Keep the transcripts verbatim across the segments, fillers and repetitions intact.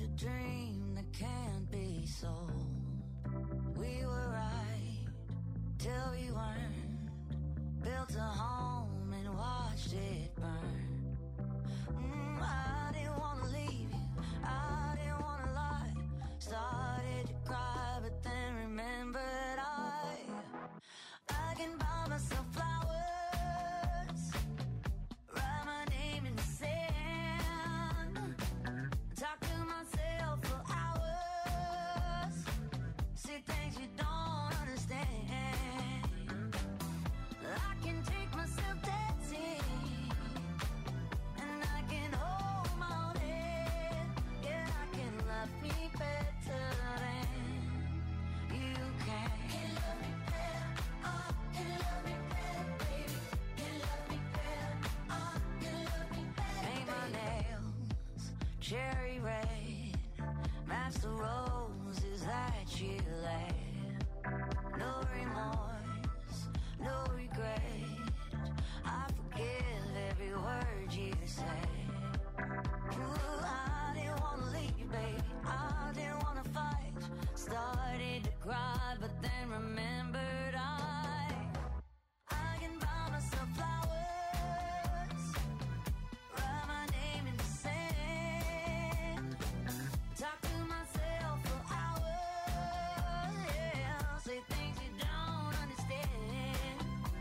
a dream that can't be sold. We were right till we weren't. Built a home and watched it burn. Mm, I didn't want to leave you, I didn't want to lie. Started to cry, but then remembered I I can buy myself flowers, write my name in the sand, talk to myself for hours, say things you don't understand. I can take myself dancing, and I can hold my own head. Yeah, I can love me better than you can. Can love me better, oh, can love me better, baby. Can love me better, oh, can love me better. Paint my nails cherry red, match the roses that you laid. No remorse, no regret. I forgive every word you say. Ooh, I didn't wanna leave, baby. I didn't wanna fight. Started to cry, but then remembered I I can buy myself flowers, write my name in the sand, talk to myself for hours, yeah, say things you don't understand.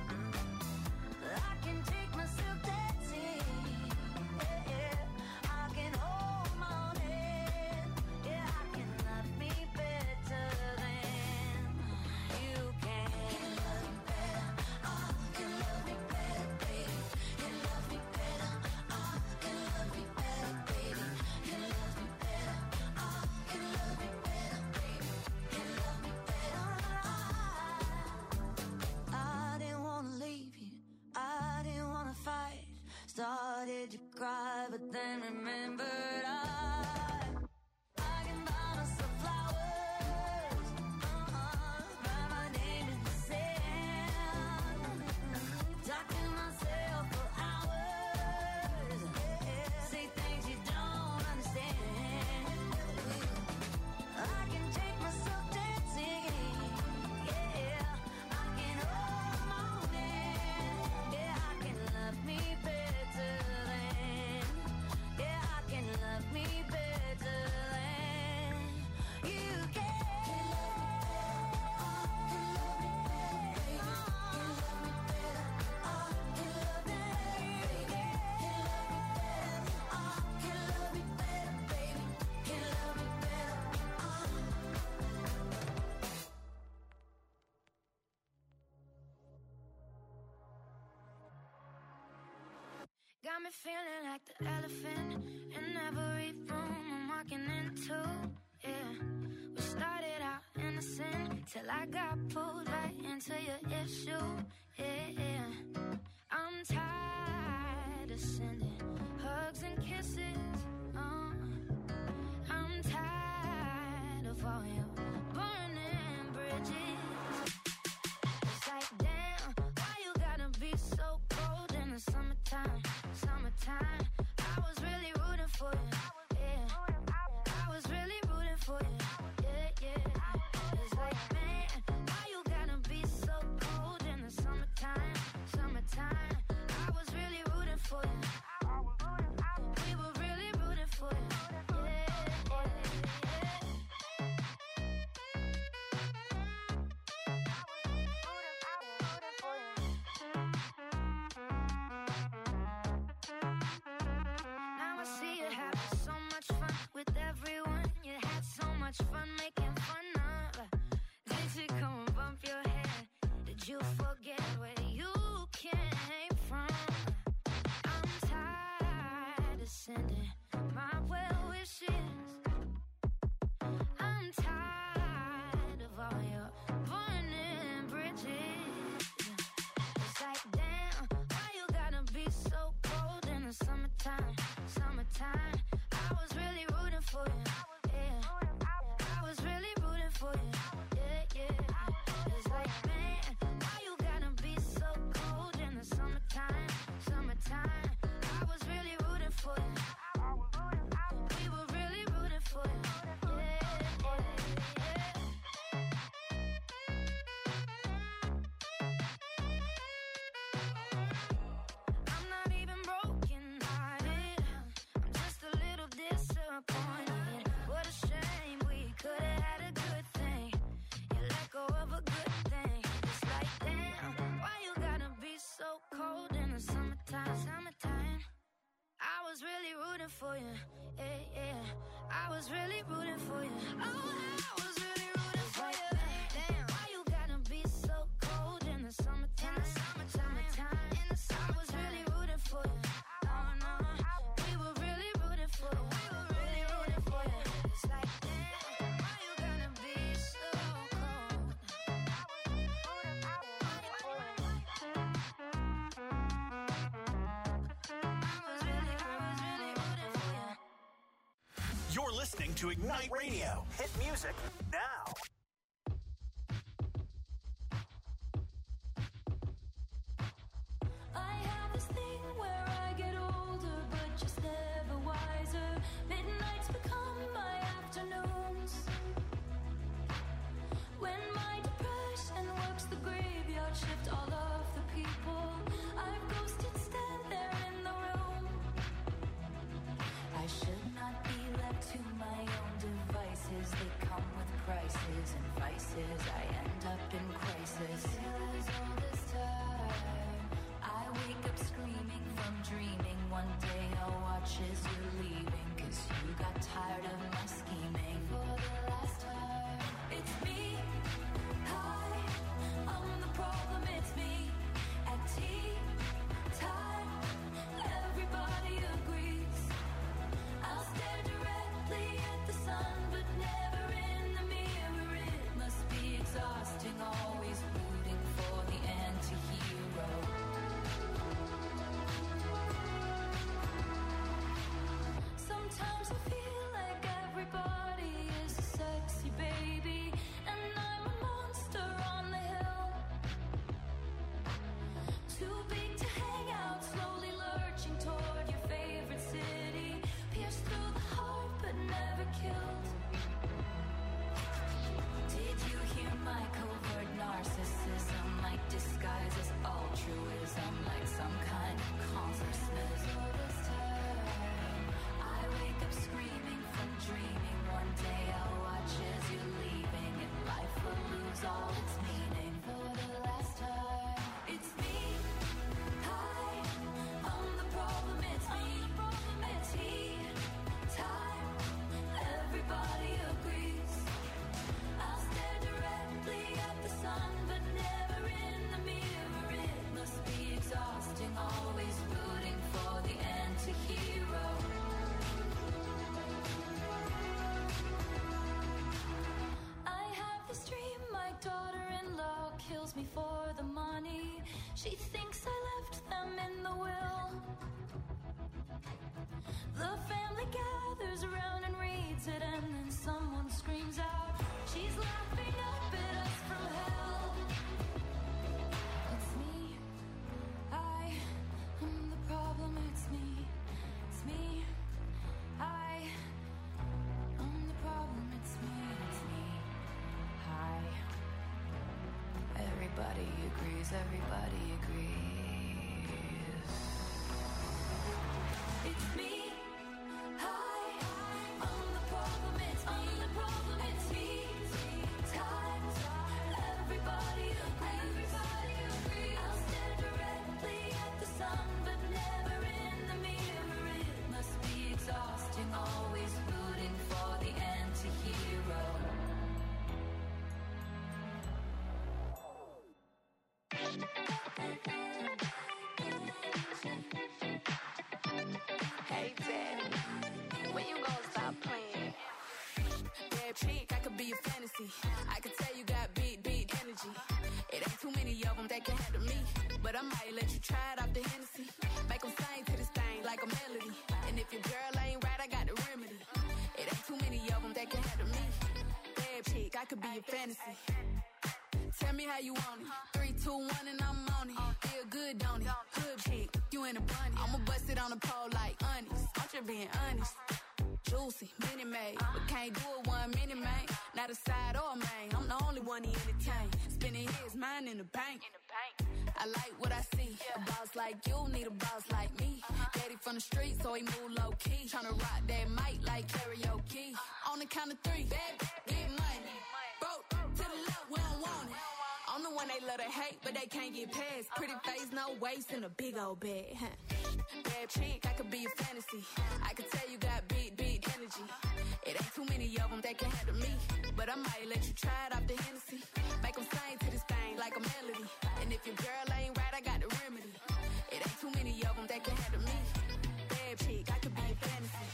I can take myself dancing, yeah, yeah. I can hold my own head, yeah, I can love me better than you can. Can love me better, oh, can love me better, baby. Can love me better, oh, can love me better, baby. Can love me better, oh, can love me better, baby. Can love me better, oh. I didn't wanna leave you, I didn't wanna fight. Started to cry, but then remembered I I can buy myself flowers, uh-uh, write my name in the sand, talk to myself for hours, yeah, say things you don't understand. I can take myself dancing, yeah, I can hold my own hand, yeah, I can love me better than, yeah, I can love me better than you can. Can love me better, oh, can love me better, baby. Can love me better, oh, can love me better, baby. Can love me better, oh. Got me feeling like the elephant in every room I'm walking into. Yeah, we started out innocent till I got pulled right into your issue. Yeah, yeah. I'm tired of sending hugs and kisses. Uh, I'm tired of all your burning bridges. It's like, damn, why you gotta be so cold in the summertime? Summertime, I was really rooting for you. Yeah, I was really rooting for you. Yeah, yeah. It's like, man, why you gotta be so cold in the summertime? Summertime, I was really rooting for you. my point. And what a shame, we could have had a good thing. You let go of a good thing. It's like, damn, why you gotta be so cold in the summertime, summertime? I was really rooting for you, yeah, yeah. I was really rooting for you. Oh, I was really rooting for you. Damn, why you gotta be so cold in the summertime, summertime, summertime? In the summer, I was really rooting for you. Oh no, we were really rooting for you. We were really rooting for you. It's like, damn, why you gotta be so cold? You're listening to Ignite Radio. Hit music now. I have this thing where I get older, but just never wiser. Midnights become my afternoons. When my depression works the graveyard shift, all of the people I've ghosted stand there in the room. I should not be left to my own devices. They come with prices and vices. I end up in crisis. Still as all this time, I wake up screaming from dreaming. One day I'll watch as you're leaving, 'cause you got tired of my scheming. For the last time, it's me. Hi, I'm the problem, it's me. At tea time, everybody agrees. I'll stare directly at the sun, but never in the mirror. It must be exhausting, always rooting for the anti-hero. Sometimes I feel like everybody is a sexy baby, and I'm a monster on the hill. Too big to hang out, slowly lurching toward your favorite city. Pierced through the heart, but never killed. Did you hear my covert narcissism? Like disguise as altruism, like some kind of consciousness. All this time, I wake up screaming from dreaming. One day I'll watch as you're leaving, and life will lose all its meaning. For the last time, it's me. Hi, I'm the problem, it's me. At tea time, everybody agrees. I'll stare directly at the sun, but never in the mirror. It must be exhausting, always rooting for the anti-hero. I have this dream, my daughter-in-law kills me for the money. She thinks I left them in the will. The family gathers around and reads it, and then someone screams out, she's laughing up at us from hell. It's me. I am the problem, it's me. It's me. I am the problem, it's me. It's me. Hi. Everybody agrees, everybody agrees. It's me. Hi, I'm the problem, it's me. I'm the problem, it's me. Time, everybody agrees. Everybody agrees. I'll stare directly at the sun, but never in the mirror. It must be exhausting, always rooting for the anti-hero. Hey, Daddy, when you gonna stop playing? Bad chick, I could be a fantasy. I could tell you got big, big energy. It ain't too many of them that can handle me, but I might let you try it off the Hennessy. Make them sing to this thing like a melody. And if your girl ain't right, I got the remedy. It ain't too many of them that can handle me. Bad chick, I could be a fantasy. Tell me how you want it. Three, two, one, and I'm on it. Feel good, don't it? Hood chick, you in a bunny. I'ma bust it on the pole like honest. I'm just being honest. Juicy, mini made, but can't do it one minute, man. not a side or a main. I'm the only one he entertain. Spending his mind in the bank. In the bank. I like what I see. Yeah. A boss like you need a boss like me. Uh-huh. Daddy from the street, so he move low key. Tryna rock that mic like karaoke. Uh-huh. On the count of three, bad, get money. Broke to the left, we don't want it. I'm the one they love to hate, but they can't get past. Pretty face, no waist, and a big old bag. Bad chick, I could be a fantasy. I could tell you got big, big energy. It ain't too many of them that can handle me. But I might let you try it off the Hennessy. Make them sing to this thing like a melody. And if your girl ain't right, I got the remedy. It ain't too many of them that can handle me. Bad chick, I could be a fantasy.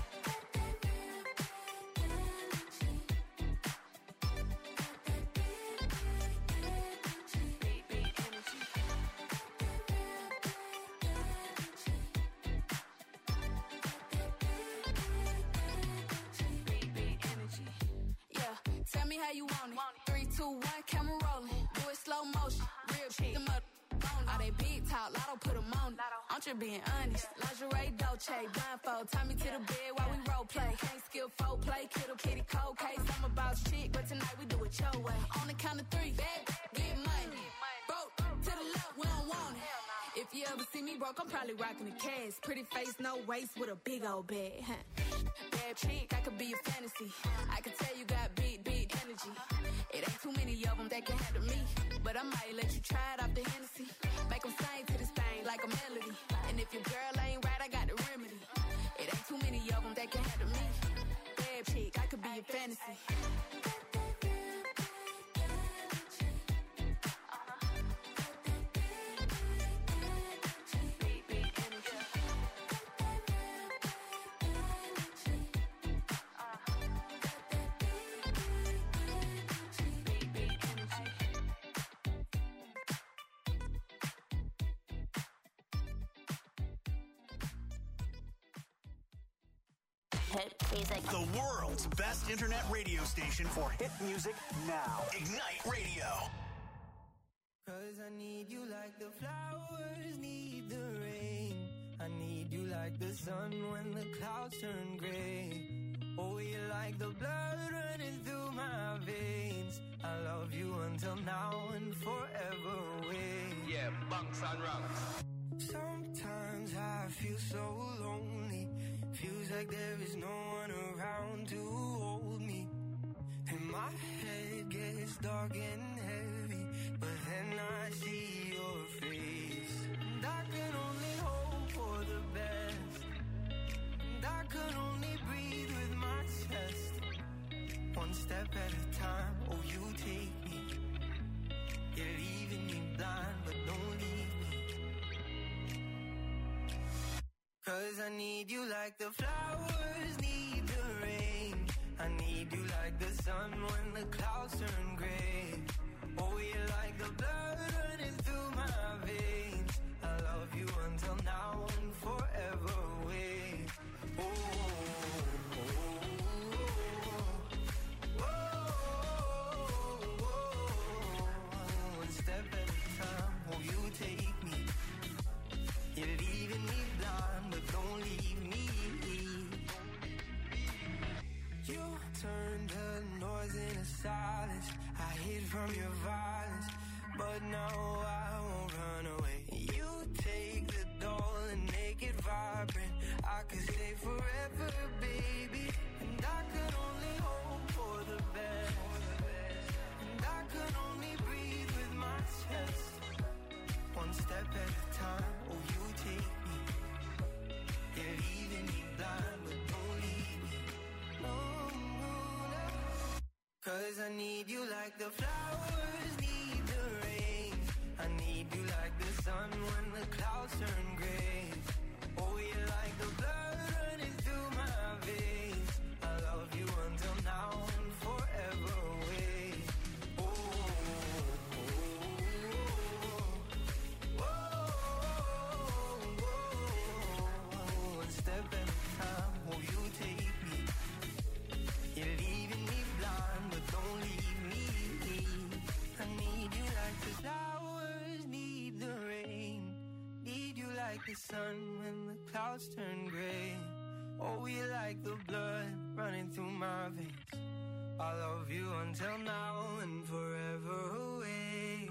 Tell me how you want it. Three, two, one, camera rolling. Do it slow motion. Real chick, them up. All they big talk, Lotto put them on it. I'm just being honest. Lingerie, Dolce, blindfold. Tie me to the bed while we role play. Can't skill folk play, kittle kitty cold case. I'm a boss chick, but tonight we do it your way. On the count of three, bad, get money. Broke to the left, we don't want it. If you ever see me broke, I'm probably rocking a cast. Pretty face, no waist, with a big old bag. Huh? Bad chick, I could be a fantasy. I could tell you got big, big energy. It ain't too many of them that can handle me. But I might let you try it off the Hennessy. Make them sing to this thing like a melody. And if your girl ain't right, I got the remedy. It ain't too many of them that can handle me. Bad chick, I could be a fantasy. Hit music. The world's best internet radio station for hit music now. Ignite Radio. Cause I need you like the flowers need the rain. I need you like the sun when the clouds turn gray. Oh, you're like the blood running through my veins. I love you until now and forever away. Yeah, bunks and rungs. Sometimes I feel so lonely. Feels like there is no one around to hold me. And my head gets dark and heavy, but then I see your face. And I can only hope for the best. And I can only breathe with my chest. One step at a time, oh you take me. You're leaving me blind, but don't leave me. Cause I need you like the flowers need the rain. I need you like the sun when the clouds turn gray. Oh, you're like the blood running through my veins. I love you until now and forever away. Oh, oh, oh, oh, oh, oh. One step at a time, oh, you take me. You're leaving me blind, but don't leave me. You turned the noise into silence. I hid from your violence, but now I won't run away. You take the doll and make it vibrant. I could stay forever, baby. And I could only hope for the best. And I could only breathe with my chest. One step at a time, oh you take me. You're leaving me blind, but don't leave me. No, no, no. Cause I need you like the flowers need the rain. I need you like the sun when the clouds turn gray. Oh, you're like the blood running through my veins. I love you until now and forever away. Oh, oh, oh, oh, oh. One step at a time, oh you take me. You're leaving me blind, but don't leave me. I need you like the flowers need the rain. Need you like the sun when the clouds turn gray. Oh, you like the blood running through my veins. I love you until now and forever away.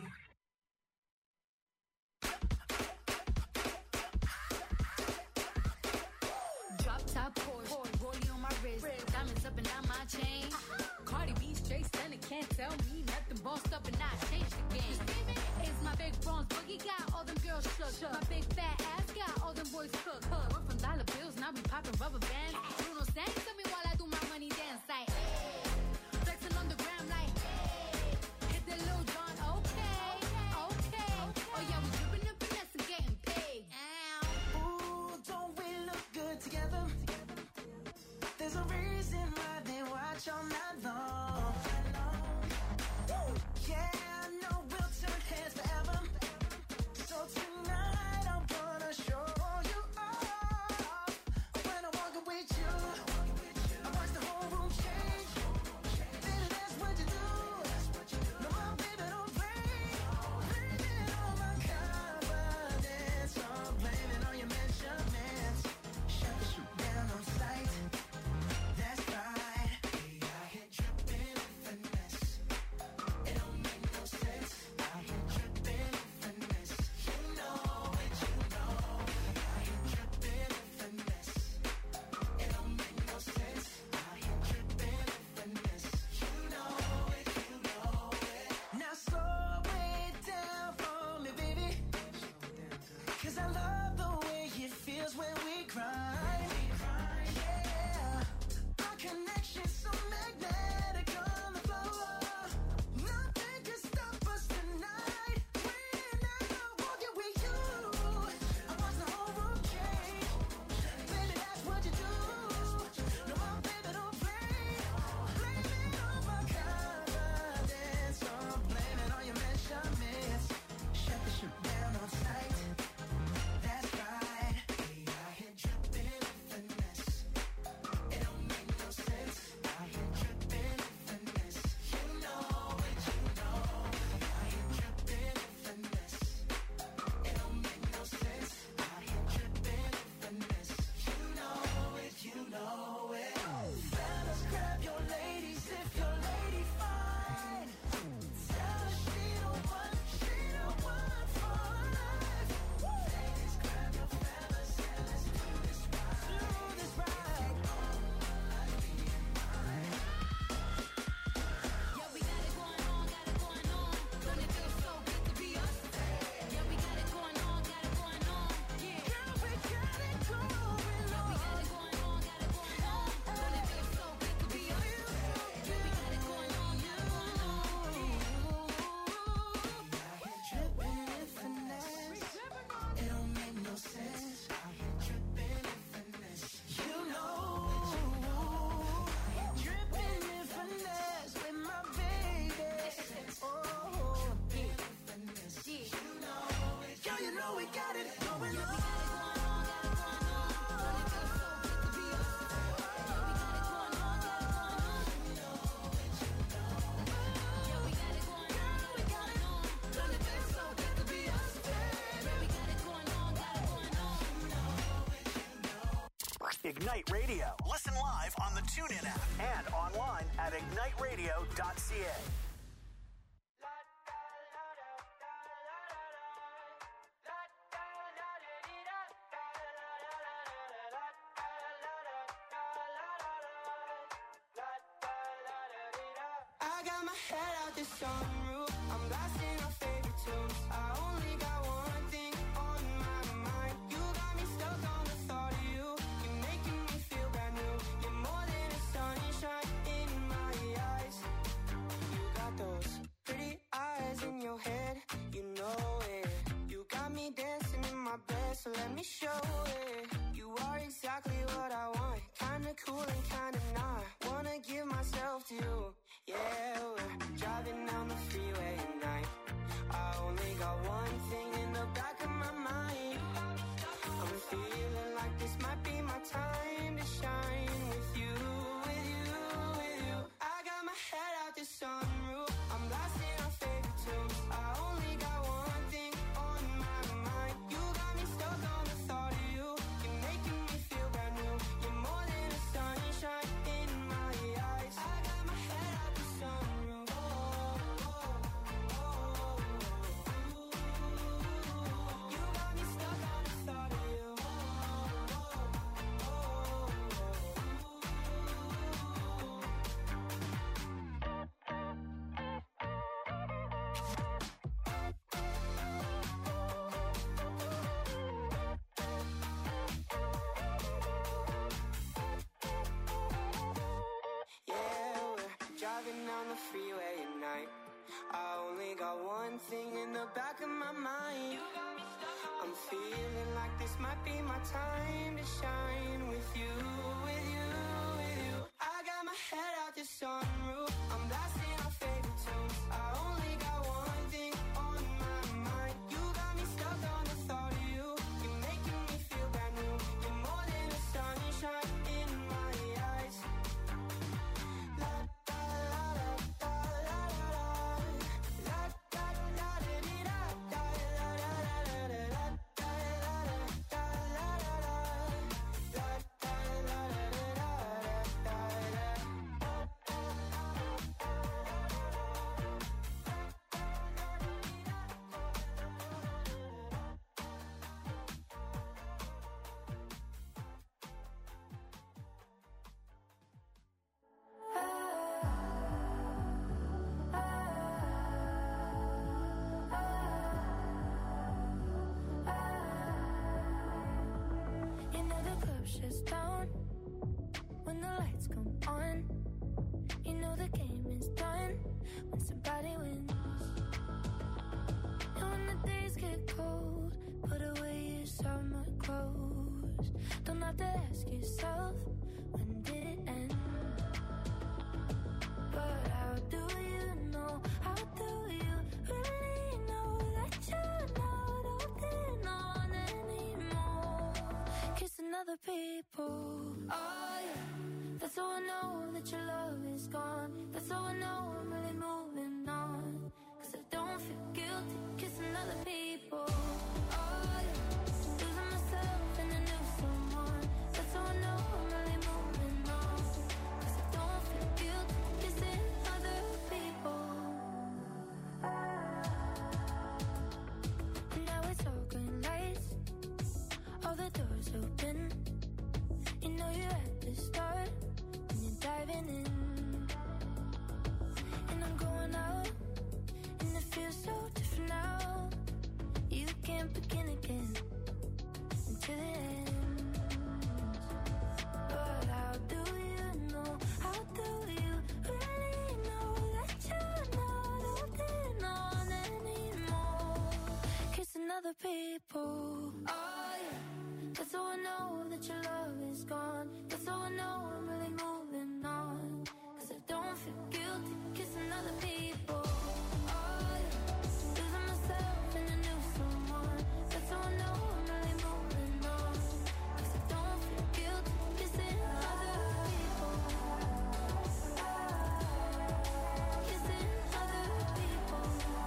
Drop top Porsche, rollie on my wrist, diamonds up and down my chain. Cardi B straight stunning, can't tell me nothing. Bossed up and I changed the game. It's my big bronze boogie, got all them girls shook. My big fat ass got all them boys cooked. We're from dollar bills, now we popping rubber bands. Bruno sang to me while I do my money dance like, hey. Flexing on the gram like, hey. Hit the Lil Jon, okay, okay. Oh yeah, we dripping and finesse and getting paid. Ow. Ooh, don't we look good together? There's a reason why they watch all night long. Yeah, I know we'll turn heads forever. So tonight I'm gonna show you off. When I'm walking with you, I watch the whole room change. Baby, that's what you do. No, my baby, don't play. Blaming on my confidence. I'm blaming on your measurements. Shut the shoot down on sight. That's right. Hey, I hit dripping with finesse. It don't make no sense. I hit dripping with finesse. You know it, you know. I hit dripping with finesse. It don't make no sense. I hit dripping with finesse. You know it, you know it. Now slow it down for me, baby. 'Cause I love the way it feels when we grind. Yeah, our connection's so magnetic on the floor. Nothing can stop us tonight. When I'm walking with you, I watch the whole room change. Baby, that's what you do. No, my baby, don't play. Blaming on my confidence. I'm blaming on your measurements. Shut the shit down on sight. That's right. Hey, I hit dripping with finesse. It don't make no sense. I hit dripping with finesse. You know it, you know. I hit dripping with finesse. It don't make no sense. I hit dripping with finesse. You know it, you know it. Fellas, grab your ladies if your lady fine. Tell her she don't want, she don't want for life. Ladies, grab your fellas and let's do this right. Do this right. Yeah, we got it going on, got it going on. Don't it feel so good to be us? Yeah, we got it going on, got it going on. Yeah, Girl, we got it going on. yeah, we got it going on, got it going on. Don't it feel so good to be us? Yeah, we got it going on, got it going on. I hit dripping with finesse. It don't make no sense. I hit dripping with finesse. You know. I hit dripping with finesse with my baby. Oh, finesse. You know it. Girl, you know we got it going on. Ignite Radio. Listen live on the TuneIn app and online at ignite radio dot c a. I got my head out the sunroof. I'm blasting our favorite tunes. I only got one thing on my mind. You got me stuck on the thought of you. You're making me feel brand new. You're more than a sunshine in my eyes. You got those pretty eyes in your head. You know it. You got me dancing in my bed, so let me show it. You are exactly what I want. Kinda cool and kinda not. Wanna give myself to you. Yeah, we're driving down the freeway at night. I only got one thing in the the freeway at night. I only got one thing in the back of my mind. I'm feeling like this might be my time to shine with you, with you, with you. I got my head out the sunroof, I'm blasting our favorite tunes. I only got one thing on my mind. You got me stuck on the thought of you. You're making me feel brand new. You're more than a sunshine in my eyes. La da la da da la la la. La da da da di da da la la la la la. La da la da la la la. La da la la la la da da. You know the club shuts down when the lights come on. You know the game is done when somebody wins. And when the days get cold, put away your summer clothes. Don't have to ask yourself, when did it end? But how do you know, how do you really know that you're not holding on anymore? Kissing other people, oh yeah. That's how I know that your love is gone. That's how I know I'm really moving on. Cause I don't feel guilty kissing other people, oh yeah. Losing myself in a new someone. That's how I know I'm really moving on. Cause I don't feel guilty kissing other people. And now it's all green lights, all the doors open. You know you're at the start when you're diving in. And I'm going out, and it feels so different now. You can't begin again until it ends. But how do you know, how do you really know that you're not holding on anymore? Kissing other people, oh yeah. That's how I know that your love is gone. That's how I know I'm really moving on. Cause I don't feel guilty kissing other people, oh yeah. Losing myself in a new someone. That's how I know I'm really moving on. Cause I don't feel guilty kissing other people. Kissing other people.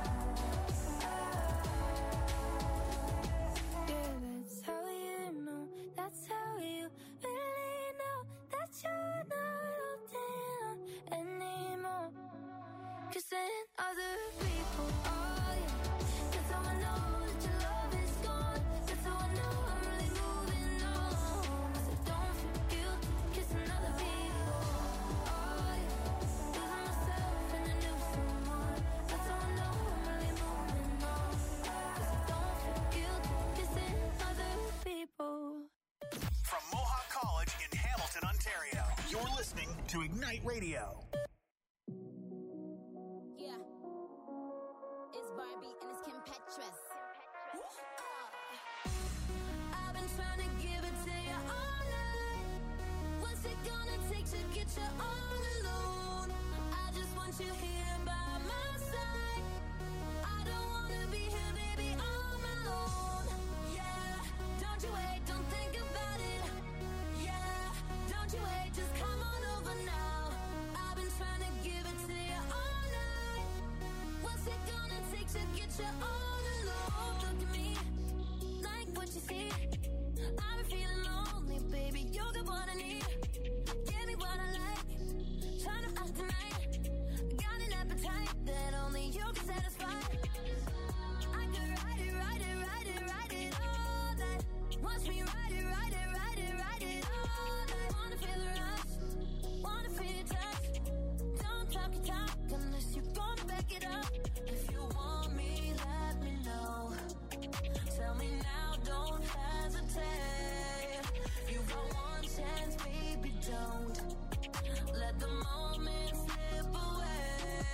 Yeah, that's how you know. That's how you really know that you're not holding on anymore. Kissing other people, oh yeah. That's how I know that your love is gone. That's how I know I'm really moving on. Cause I don't feel guilty kissing other people, oh yeah. Losing myself in a new someone. That's how I know I'm really moving on. Cause I don't feel guilty kissing other people. From Mohawk College in Hamilton, Ontario, you're listening to Ignite Radio. Yeah. It's Barbie and it's Kim Petras. I've been trying to give it to you all night. What's it gonna take to get you all alone? I just want you here by my side. I don't wanna be here, baby, on my own. Yeah, don't you wait, don't think about it. Yeah, don't you wait, just come on over now. I've been trying to give it to you all night. What's it gonna take to get you all alone? Look at me, like what you see. I've been feeling lonely, baby, you're the one I need. Give me what I like, trying to ask tonight. Got an appetite that only you can satisfy. I could ride it, ride it, ride it, ride it all night. Watch me ride it, ride it, ride it, ride it all night. Wanna feel the rush, wanna feel your touch. Don't talk your talk unless you're gonna back it up. If you want me, let me know. Tell me now, don't hesitate. You got one chance, baby, don't let the moment slip away.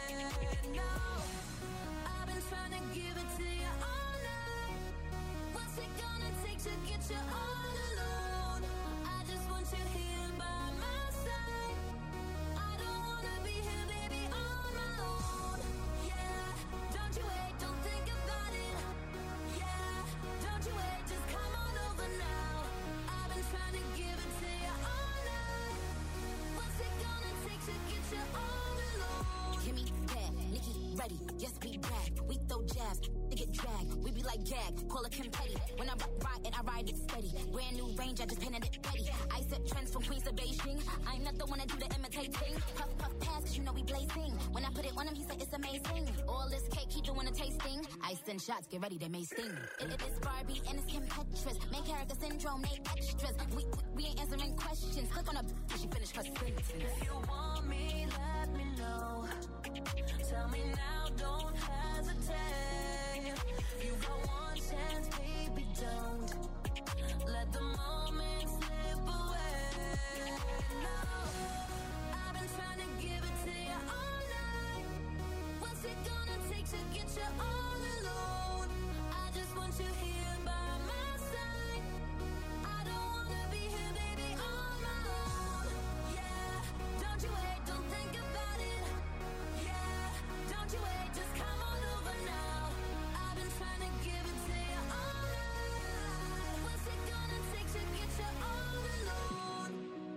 give it to you all night. What's it gonna take to get you all alone? I just want you here by my side. I don't wanna be here, baby, on my own. Yeah, don't you wait, don't think about it. Yeah, don't you wait, just come on over now. I've been trying to give it to you all night. What's it gonna take to get you all alone? Kimmy, bad, Nikki, ready, yes we rap. We throw jabs, they get dragged. We be like gag, call it Kim Petty. When I ride it, I ride it steady. Brand new range, I just painted it ready. I set trends from Queens to Beijing. I'm not the one that do the imitating. Puff, puff, pass, cause you know we blazing. When I put it on him, he said it's amazing. All this cake, he doing a tasting. I send shots, get ready, they may sting. It, it is Barbie and it's Kim Petras. Main character syndrome, they extras. We, we, we ain't answering questions. Click on her, she finished her sentence. If you want me, let me know. Tell me now, don't hesitate. You got one chance, baby, don't let the moment slip away. No, I've been trying to give it to you all night. What's it gonna take to get you all alone? I just want you here by my side. I don't wanna be here, baby, on my own. Yeah, don't you wait, don't think about it. Yeah, don't you wait, just come on over now. I've been trying to give it to you all night. What's it gonna take to get you all alone?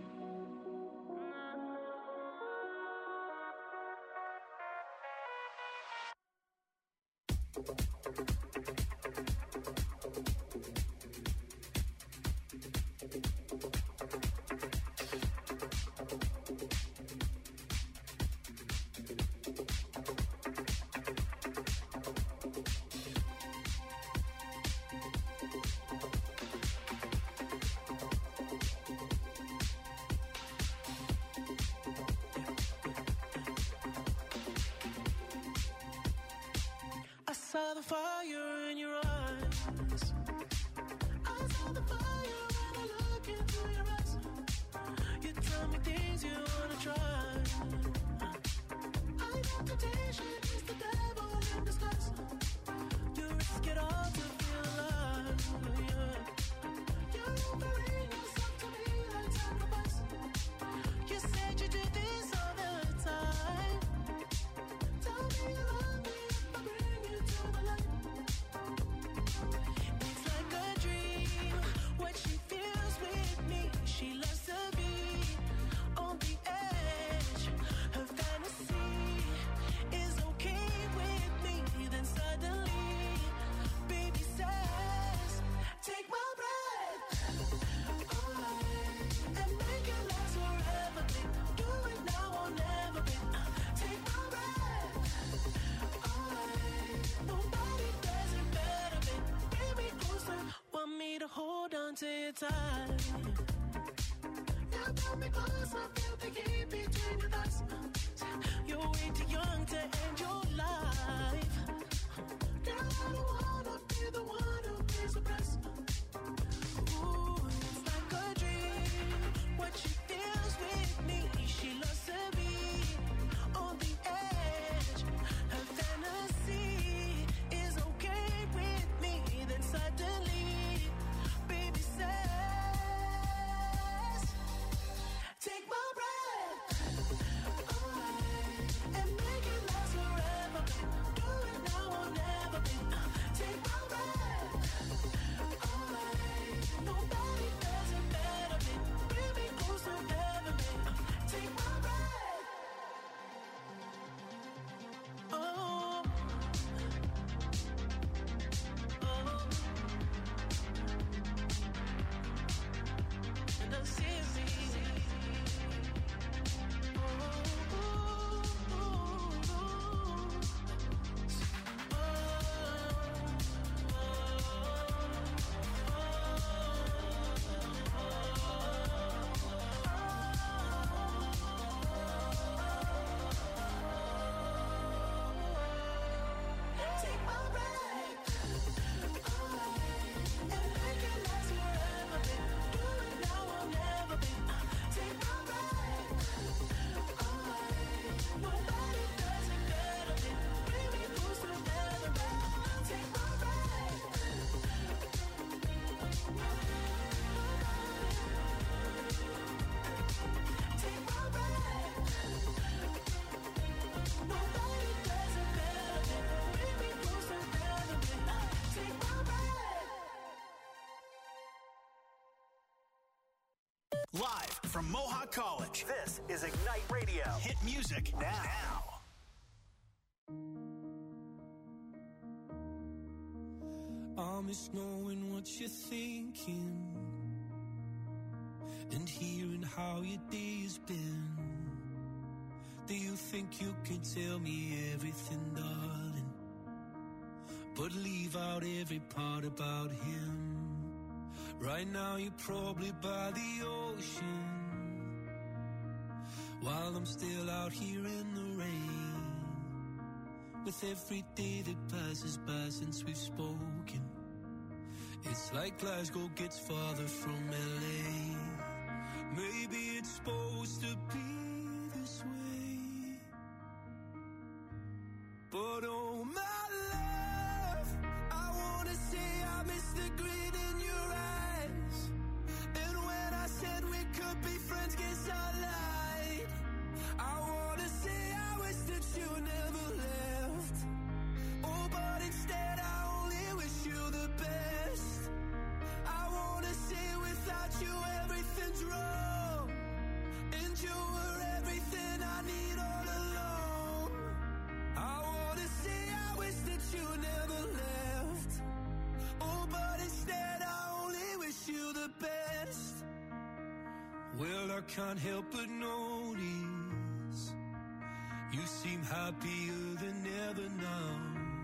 I saw the fire in your eyes. I saw the fire when I look into your eyes. You tell me things you wanna try. I know temptation is the devil in disguise. You risk it all to feel alive. Yeah. You're offering yourself to me like sacrifice. You said you did this all the time. Tell me you love me if I bring you to the light. It's like a dream what she feels with me. She loves to be on the edge. Her fantasy is okay with me. Then suddenly, baby says, take my breath away and make it last forever, babe. Do it now or never, babe. Take my breath away. Nobody does it better, babe. Bring me closer. Want me to hold on to your tight. Yeah, pull me close. I feel the heat between your thighs. You're way too young to end your life. Girl, I don't wanna be the one who pays the price. Ooh, it's like a dream what she feels with me. She loves to be on the edge. Her fantasy is okay with me. Then suddenly, baby says, take my breath from Mohawk College. This is Ignite Radio. Hit music now. I miss knowing what you're thinking and hearing how your day's been. Do you think you can tell me everything, darling, but leave out every part about him? Right now you're probably by the ocean, while I'm still out here in the rain. With every day that passes by since we've spoken, it's like Glasgow gets farther from L A. Maybe it's supposed to be this way, but oh my love, I wanna say I miss the grin in your eyes. And when I said we could be friends, guess I lied. I wanna say I wish that you never left. Oh, but instead I only wish you the best. I wanna say without you everything's wrong, and you were everything I need all along. I wanna say I wish that you never left. Oh, but instead I only wish you the best. Well, I can't help but notice you seem happier than ever now.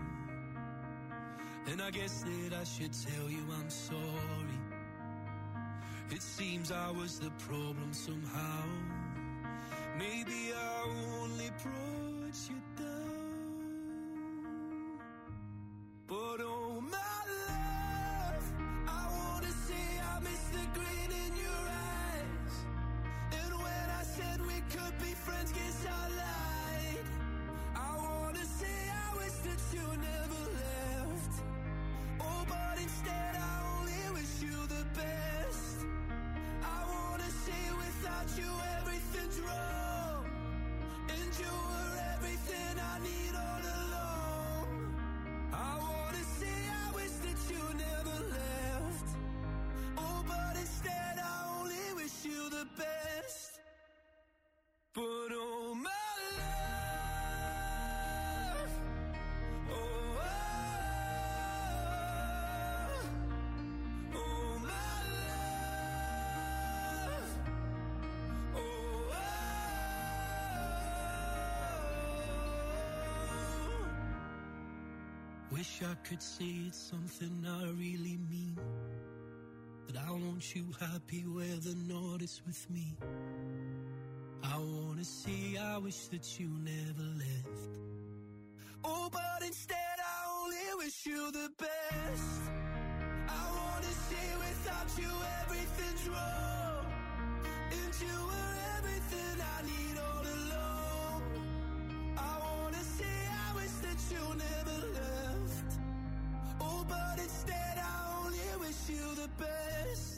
And I guess that I should tell you I'm sorry. It seems I was the problem somehow. Maybe I only brought you down. But oh my love, I wanna say I miss the grin in your eyes. And when I said we could be friends, guess I lied. I wanna say I wish that you never left. Oh, but instead I only wish you the best. I wanna say without you everything's wrong, and you were everything I need all along. I wanna say I wish that you never left. Oh, but instead I only wish you the best. But oh my love, oh, oh, oh my love, oh, oh. Wish I could say it's something I really mean, that I want you happy where the north is with me. I wanna say I wish that you never left. Oh, but instead I only wish you the best. I wanna say without you everything's wrong, and you were everything I need all along. I wanna say I wish that you never left. Oh, but instead I only wish you the best.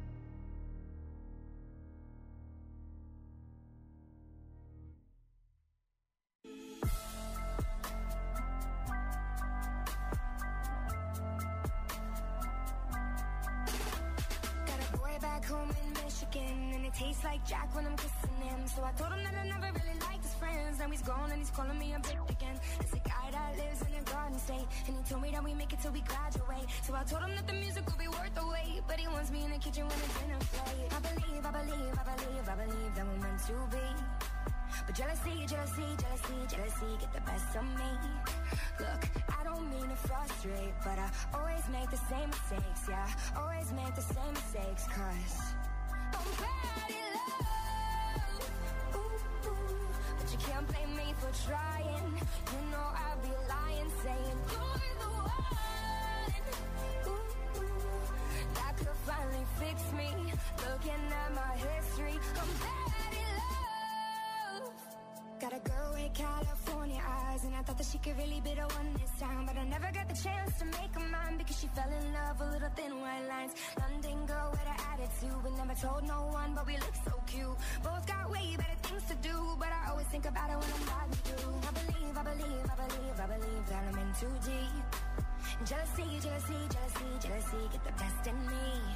Home in Michigan, and it tastes like Jack when I'm kissing him. So I told him that I never really liked his friends. Now he's gone and he's calling me a bitch again. It's a guy that lives in a garden state, and he told me that we make it till we graduate. So I told him that the music will be worth the wait, but he wants me in the kitchen when it's dinner plate. I believe, I believe, I believe, I believe that we're meant to be. But jealousy, jealousy, jealousy, jealousy get the best of me. Look, I don't mean to frustrate, but I always make the same mistakes, yeah. Always make the same mistakes, cause I'm bad in love. Ooh, ooh. But you can't blame me for trying. You know I'd be lying, saying you're the one. Ooh, ooh. That could finally fix me. Looking at my history, I'm bad in love. Got a girl with California eyes, and I thought that she could really be the one this time. But I never got the chance to make her mine, because she fell in love with little thin white lines. London girl with an attitude, but never told no one, but we look so cute. Both got way better things to do, but I always think about it when I'm riding through. I believe, I believe, I believe, I believe that I'm in too deep. Jealousy, jealousy, jealousy, jealousy get the best in me.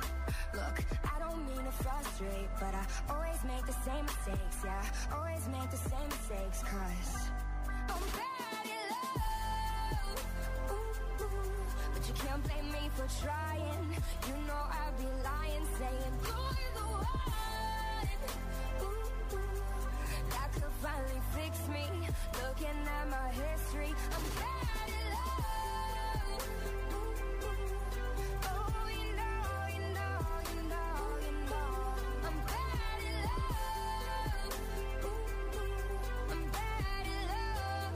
Look, I don't mean to frustrate, but I always make the same mistakes, yeah. Always make the same mistakes, cause I'm bad at love. Ooh, ooh. But you can't blame me for trying. You know I'd be lying, saying you're the one. Ooh, ooh. That could finally fix me. Looking at my history, I'm bad at love. Ooh, ooh. Oh, you know, you know, you know, you know, I'm bad at love. Ooh, ooh. I'm bad at love.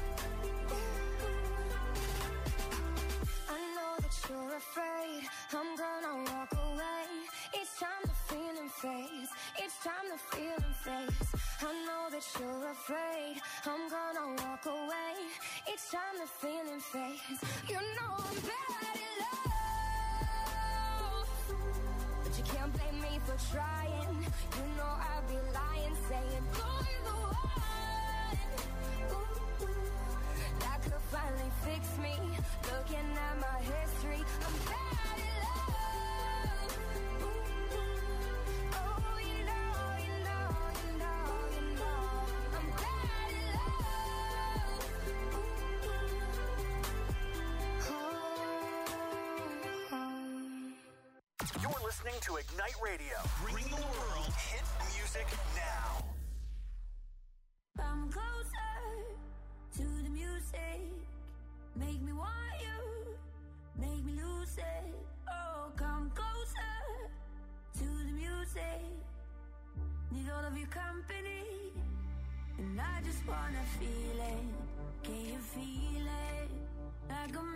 I know that you're afraid I'm gonna walk away. Each time the feeling fades, each time the feeling fades. I know that you're afraid I'm gonna walk away. Each time the feeling fades. You know I'm bad at love, but you can't blame me for trying. You know I'd be lying, saying you're the one. Ooh, ooh. That could finally fix me. Looking at my history, I'm bad at love. Ooh, ooh. Oh, you know, you know, you know, you know, I'm bad at love. Ooh, ooh. Oh. You're listening to Ignite Radio. Bring the world hit music now. Come closer to the music. Make me want you. Make me lose it. Oh, come closer to the music. Need all of your company. And I just wanna feel it. Can you feel it? Like a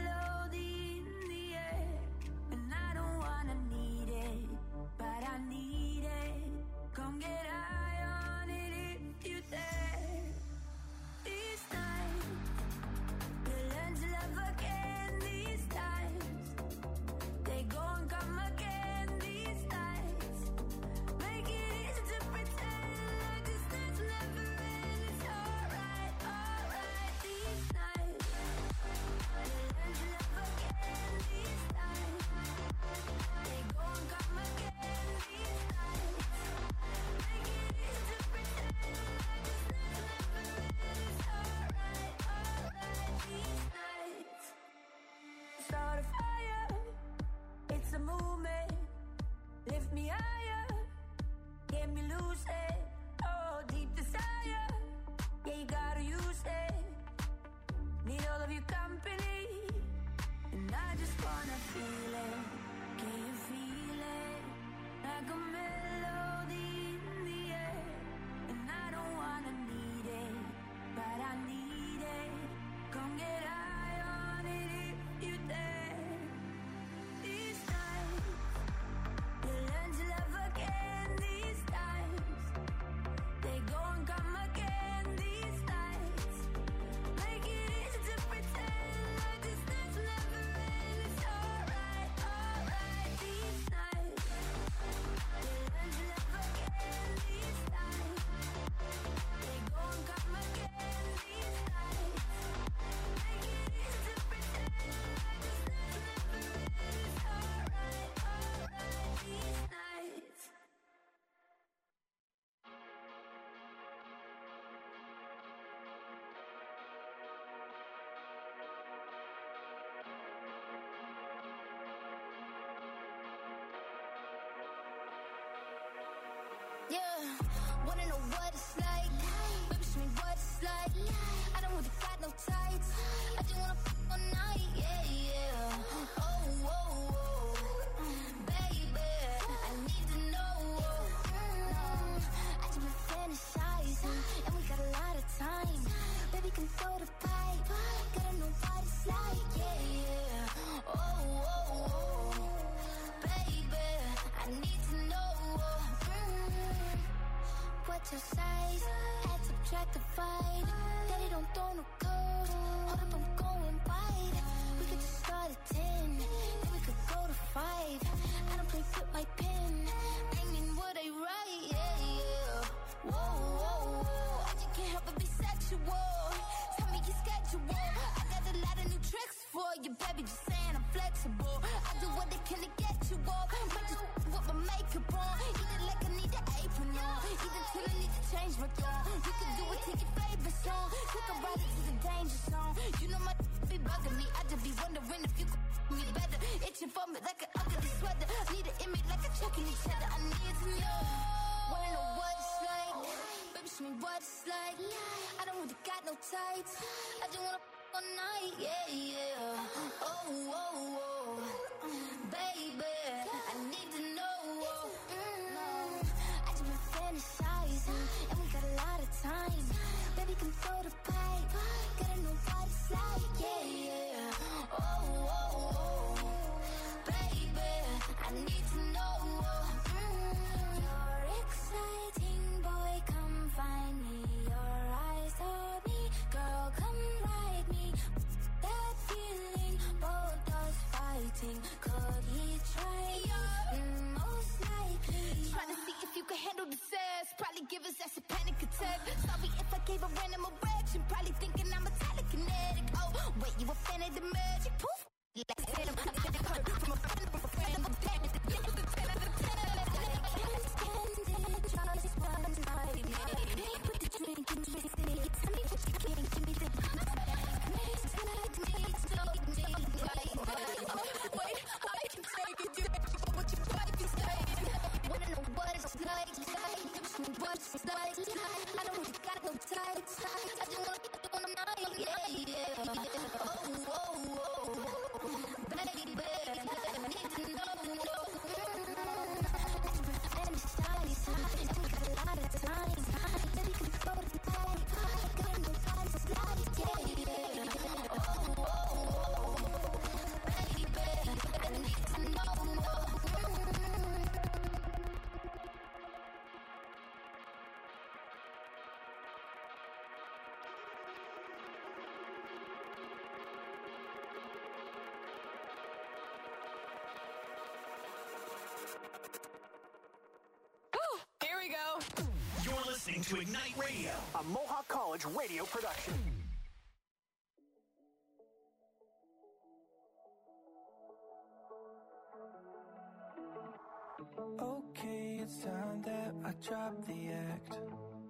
melody in the air. And I don't wanna need it, but I need it. Come get high on it if you dare. These nights, we'll learn to love again. These times, they go and come again. These nights, make it easy to pretend like this night's never end. It's alright, alright. These nights, we'll learn to love again. These times, they go and come again. These nights, make it easy to pretend like this night's never end. It's alright, alright. These nights, start a fire. It's a movement. Lift me higher. Get me loose it. Oh, deep desire. Yeah, you gotta use it. Need all of your company. And I just wanna feel it. Can you feel it? Like a melody in the air. And I don't wanna need it, but I need it. Come get high on it if you dare. These nights, we'll learn to love again. These times, they go and come again. These nights, make it easy to pretend like this night's never end. It's alright, alright. These nights, we'll learn to love again. These times, they go and come again. These nights, make it easy to pretend like this night's never end. It's alright, alright. These nights. Yeah, wanna know what it's like? Baby, show me what it's like. I don't really got no tights. I just wanna f all night, yeah, yeah. Oh, oh, oh, baby, I need to know. Mm, I just been fantasizing, and we got a lot of time. Baby, can throw the pipe. Gotta know what it's like, yeah, yeah. Oh, oh, oh, baby, I need to know. Mm, what's your size? Add, subtract, divide. Daddy don't throw no curves. Hold up, I'm going wide. We could just start at ten, then we could go to five. I don't play with my pen, banging what I write, yeah, yeah. Whoa, whoa, whoa, I just can't help but be sexual. Tell me be your schedule. I got a lot of new tricks for you, baby, just saying I'm flexible. I do what I can to get you off. Might just with my makeup on. Eat it like I need an apron on. Even till I need to change my tone. You can do it to your favorite song. Take a ride to the danger zone. You know my be bugging me. I just be wondering if you could me better. Itching for me like an ugly sweater. Need it in me like a chucking each other. I need to know. Wanna know what it's like? Baby, show me what it's like. I don't really got no tights. I just wanna f- all night. Yeah, yeah. Oh, oh, oh. Baby, I need to know. Mm, I just been fantasizing. And we got a lot of time. Baby, come throw the pipe. Gotta know what it's like. Yeah, yeah. Oh, oh, oh. Baby, I need to know. Mm, you're exciting, boy, come find me. Your eyes on me, girl, come ride me. That feeling, both us fighting. Could he try you? Mm, most likely. Trying to see if you can handle the sass. Probably give us that's a panic attack. Sorry if I gave a random erection. Probably thinking I'm a telekinetic. Oh, wait, you a fan of the magic? Poof. Like I said, I'm from a friend, from a friend, I'm a parent. Put the drink in the city. Tell me what you can. Give me the wait, I can take it. You what your body say. Wanna know what it's like? What it's like? I don't really got no tights. I just wanna get the one night. Yeah, yeah. Oh, oh, oh. Baby, I need to know. I'm shy, shy. We got a lot of time. Baby, can go to the party. Got no time to slide. Yeah, yeah. Oh, oh, oh. Baby, I need to know. Here we go. You're listening to Ignite Radio, a Mohawk College radio production. Okay, it's time that I drop the act.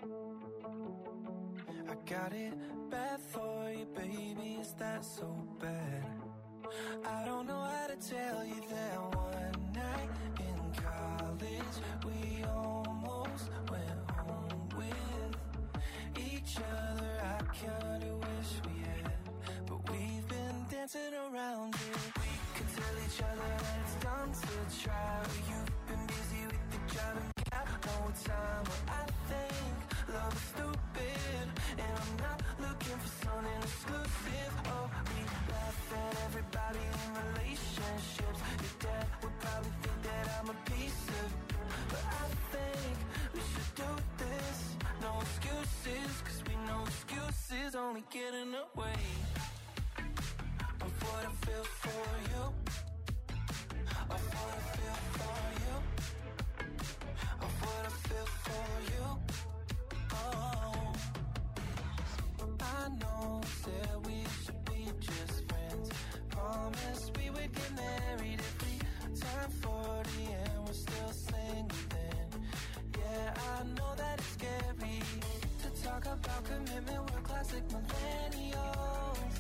I got it bad for you, baby, is that so bad? I don't know how to tell you that one night in college we almost went home with each other. I kinda wish we had, but we've been dancing around it. We could tell each other that it's time to try. You've been busy with the job and got no time. But I think love is stupid, and I'm not looking for something exclusive. Oh, we laugh at everybody in relationships. Your dad would probably think that I'm a piece of, but I think we should do this. No excuses, cause we know excuses only get in the way of what I feel for you, of what I feel for you, of what I feel for you. Oh, I know that we should be just friends. Promise we would get married if we turn forty and we're still single then. Yeah, I know that it's scary to talk about commitment. We're classic millennials,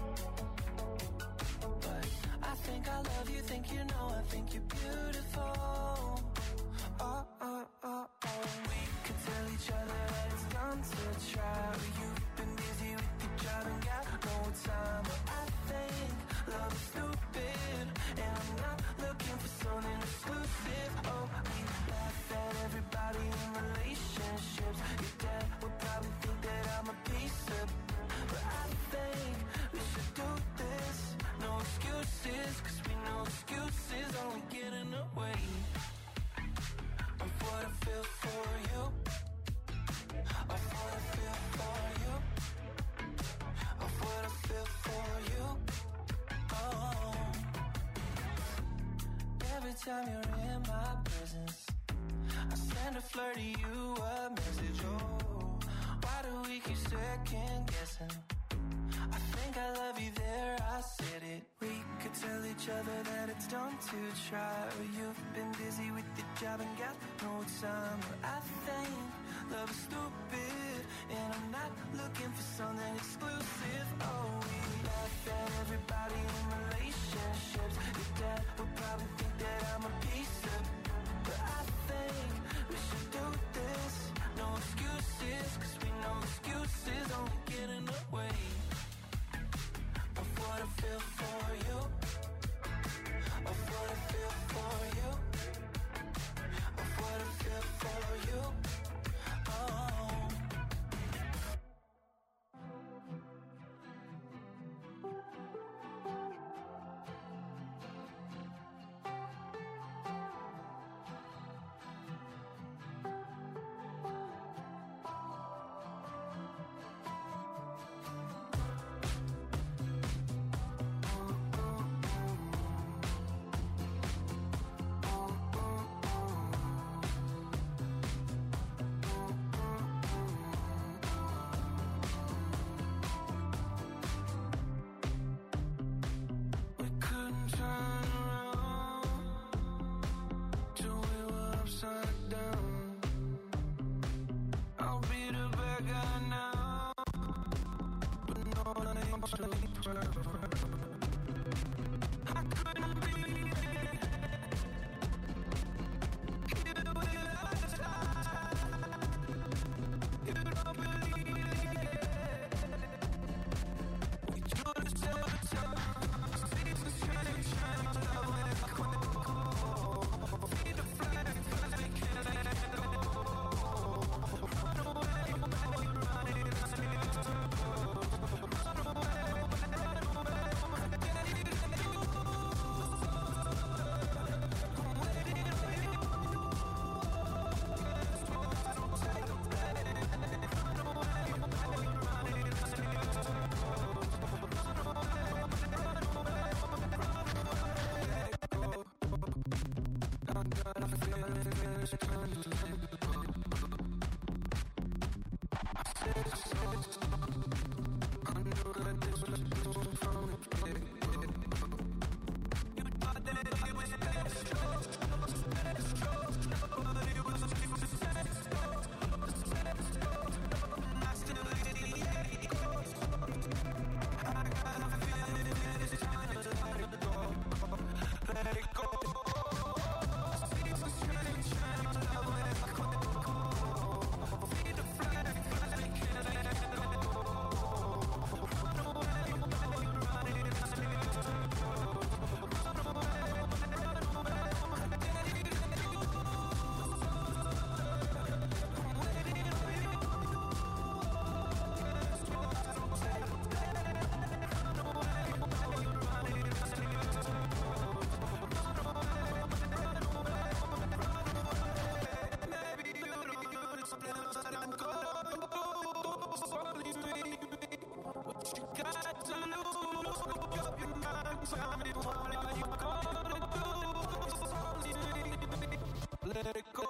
but I think I love you, think you know, I think you're beautiful. Oh, oh, oh, oh. We could tell each other that it's time to try. You've been busy with your job and got no time. But I think love is stupid, and I'm not looking for something exclusive. Oh, we laugh at everybody in relationships. Your dad would probably think that I'm a piece of, but I think we should do this. No excuses, cause we know excuses only get in the way of what I feel for you, of what I feel for you, of what I feel for you. Oh, every time you're in my presence, I send a flirt to you a message. Oh, why do we keep second guessing? I think I love you there, I said it. We could tell each other that it's dumb to try, or you've been busy with your job and got no time. I think love is stupid, and I'm not looking for something exclusive. Oh, we laugh at everybody in relationships. Your dad would probably think that I'm a piece of, but I think we should do this. No excuses, cause we know excuses only get in the way of what I feel for you, of what I feel for you, of what I feel for you. Oh. Let it go.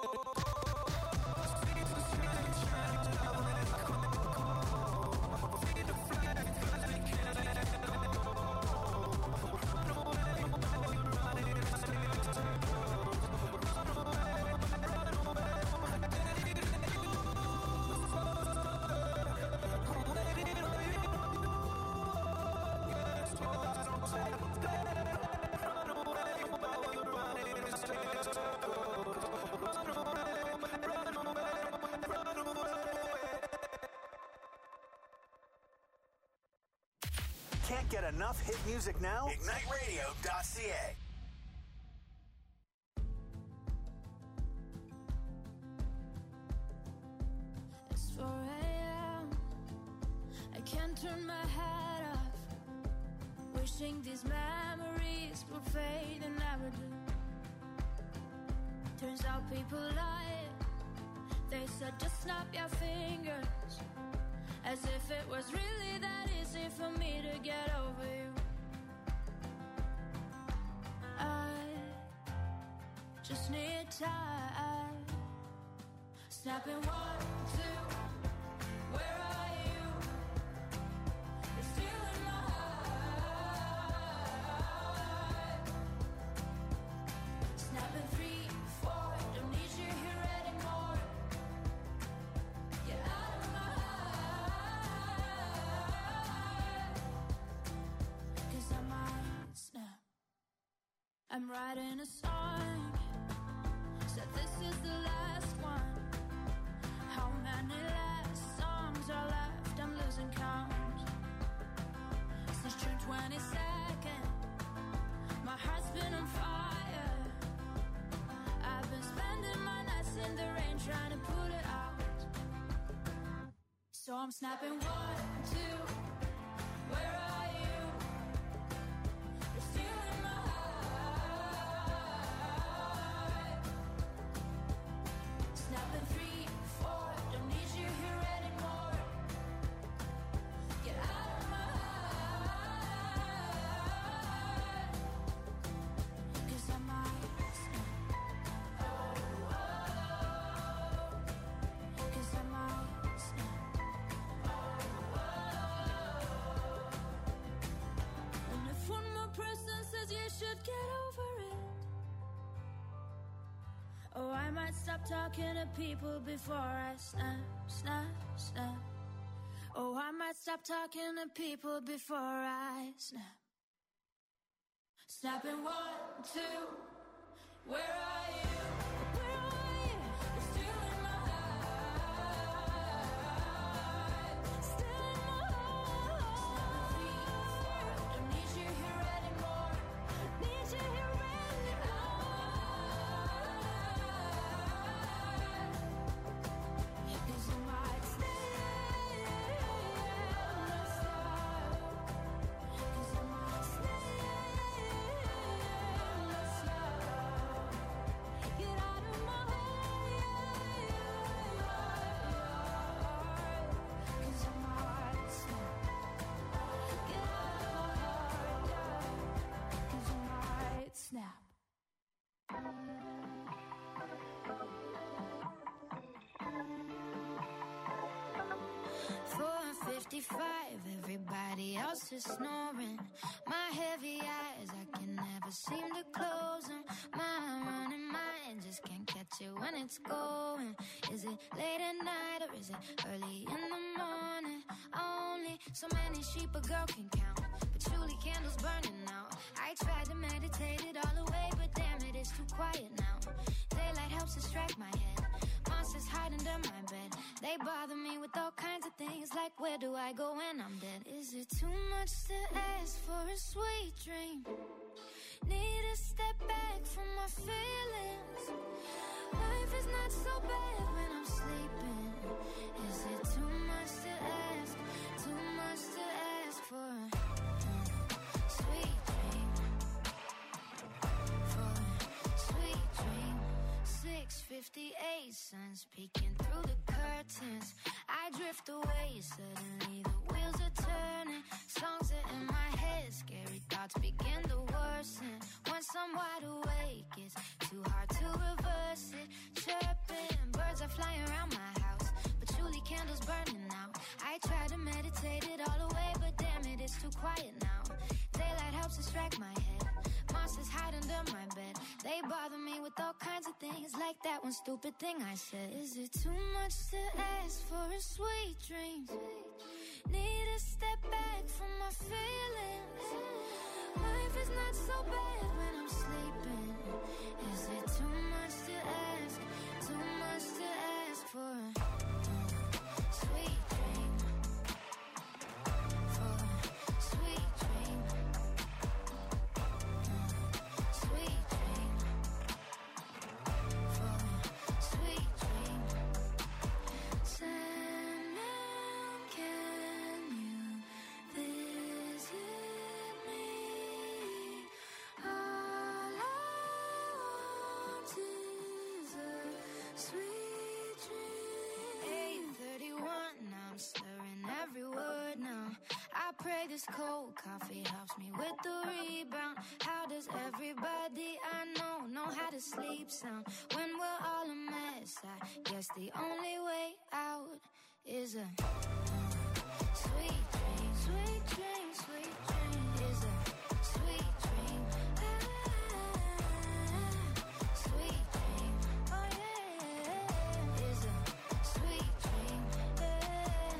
Can't get enough hit music now? Ignite Radio dot C A. It's four a.m. I can't turn my head off, wishing these memories would fade and never do. Turns out people lie. They said just snap your fingers, as if it was really that easy for me to get over you. I just need time. Snapping one, two, where are you? You're stealing I'm writing a song, said this is the last one. How many last songs are left? I'm losing count. Since June twenty-second, my heart's been on fire. I've been spending my nights in the rain trying to put it out. So I'm snapping one, two, where are you? You're still in my heart. Snapping three, four, don't need you here anymore. Get out of my heart. Cause I might snap. Oh, oh. Cause I might snap. And if one more person says you should get over it, oh, I might stop talking to people before I snap, snap, snap. Oh, I might stop talking to people before I snap. Snapping one, two, where are you? Where are you? You're still in my heart. Still in my heart. Three, four, don't need you here anymore. Need you here anymore. Cause I might stay and not stop. Cause I might stay and not stop. Get out of my heart. Cause I might snap. Get out of my heart. Cause I might snap. four fifty-five, everybody else is snoring. My heavy eyes, I can never seem to close them. My running mind just can't catch it when it's going. Is it late at night or is it early in the morning? Only so many sheep a girl can count, patchouli candles burning out. I tried to meditate it all away, but damn it, it's too quiet now. Daylight helps distract my head. Monsters hide under my bed. They bother me with all kinds of things, like where do I go when I'm dead? Is it too much to ask for a sweet dream? Need to step back from my feelings. Life is not so bad when I'm sleeping. Is it too much to ask? Too much to ask for a sweet dream? For a sweet dream. six fifty-eight, sun's peeking through the curtains. I drift away, suddenly the wheels are turning. Songs are in my head, scary thoughts begin to worsen. Once I'm wide awake, it's too hard to reverse it. Chirping, birds are flying around my house, patchouli candles burning out. I try to meditate it all away, but damn it, it's too quiet now. Daylight helps distract my head. Monsters hide under my bed. They bother me with all kinds of things, like that one stupid thing I said. Is it too much to ask for a sweet dream? Need to step back from my feelings. Life is not so bad when I'm sleeping. Is it too much to ask? Too much to ask for a sweet dream? For a sweet dream. Sweet dream. For a sweet dream. Sandman, can you visit me? All I want is a sweet dream. eight thirty-one, now I'm slurring every word now. I pray this cold coffee helps me with the rebound. How does everybody I know know how to sleep sound? When we're all a mess, I guess the only way out is a sweet dream. Sweet dream, sweet dream is a sweet dream. Ah, sweet dream. Oh yeah, is a sweet dream. Yeah.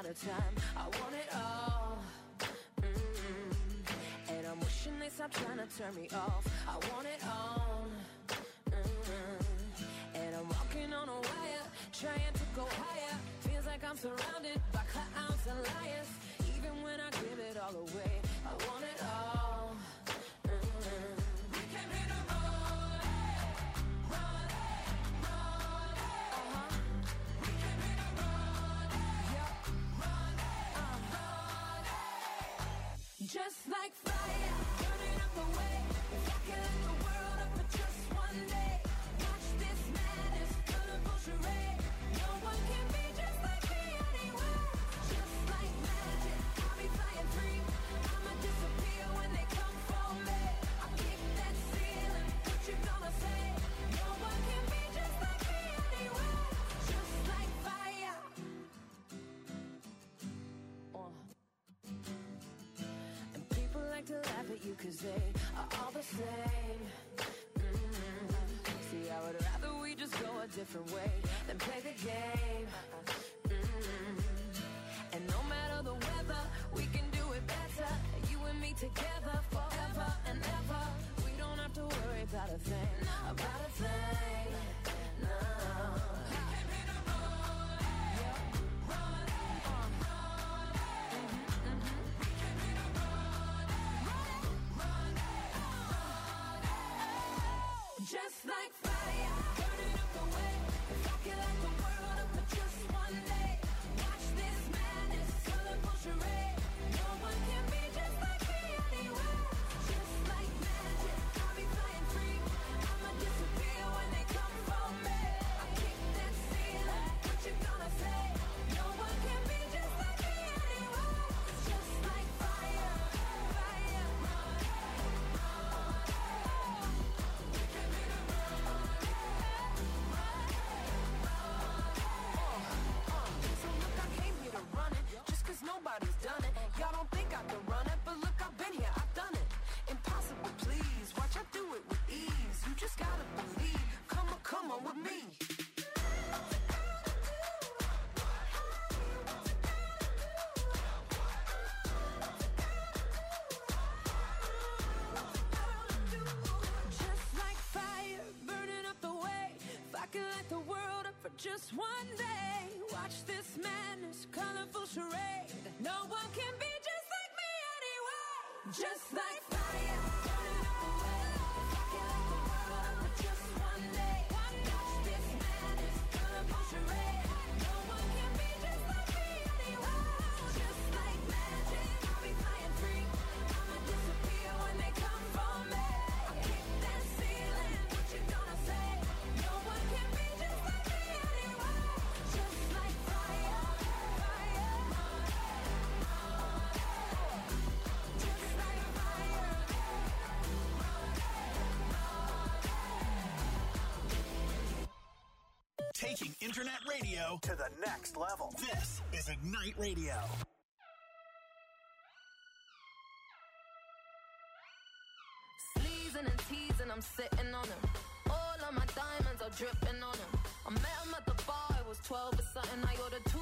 amount of time. I want it all. Mm-hmm. And I'm wishing they stop trying to turn me off. I want it all. Mm-hmm. And I'm walking on a wire, trying to go higher. Feels like I'm surrounded by clowns and liars. Even when I give it all away, I want it all. Mm-hmm. We came here to run, run, run, uh-huh. We came here to run, yeah, run, uh, run. Just like fire, burning up the way. If I can light the world up for just one day, watch this madness, colorful charade. No one can be just like me anywhere. Just like magic, I'll be flying free. I'ma disappear when they come for me. I kick that ceiling, what you gonna say? No one can be just like me anywhere. Just like fire. Uh. And people like to laugh at you cause they are all the same. Mm-hmm. See, I would rather we just go a different way than play the game. Mm-hmm. And no matter the weather, we can do it better. You and me together forever and ever. We don't have to worry about a thing, about a thing. No. Just like fire, burning up the way. If I can light the world up for just one day, watch this madness, colorful charade. No one can be just like me anywhere. Just like magic, I'll be flying free. I'ma disappear when they come for me. I kick that ceiling, what you gonna say? No one can be just like me anywhere. Just like fire, fire. Nobody's done it. Y'all don't think I can run it, but look, I've been here, I've done it. Impossible, please. Watch, I do it with ease. You just gotta believe. Come on, come on with me. Just like fire, burning up the way. If I could light the world up for just one day, watch this madness, colorful charade. No one can be just like me anyway. Just like fire, burning up the way. If I can light the world up for just one day, watch this madness, colorful charade. No one can be just like me anyway. Just like magic, I'll be flying free. I'ma disappear when they come for me. I kick that ceiling, what you gonna say? No one can be just like me anyway. Just like fire, fire. Taking internet radio to the next level. This is Ignite Radio. Sleezing and teasing, I'm sitting on them. All of my diamonds are dripping on them. I met him at the bar, it was twelve or something. I ordered two